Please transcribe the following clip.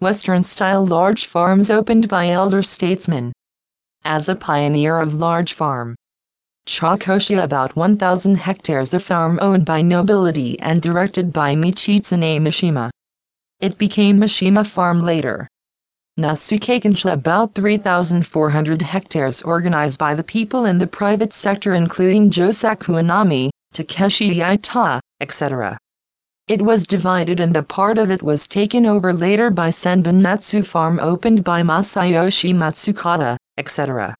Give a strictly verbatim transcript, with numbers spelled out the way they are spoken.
Western-style large farms opened by elder statesmen. As a pioneer of large farm, Chakoshi about one thousand hectares of farm owned by nobility and directed by Michitsune Mishima. It became Mishima Farm later. Nasukakenshi about three thousand four hundred hectares organized by the people in the private sector including Josaku Inami, Takeshi Yaita, et cetera. It was divided and a part of it was taken over later by Senbon Matsu Farm opened by Masayoshi Matsukata, et cetera.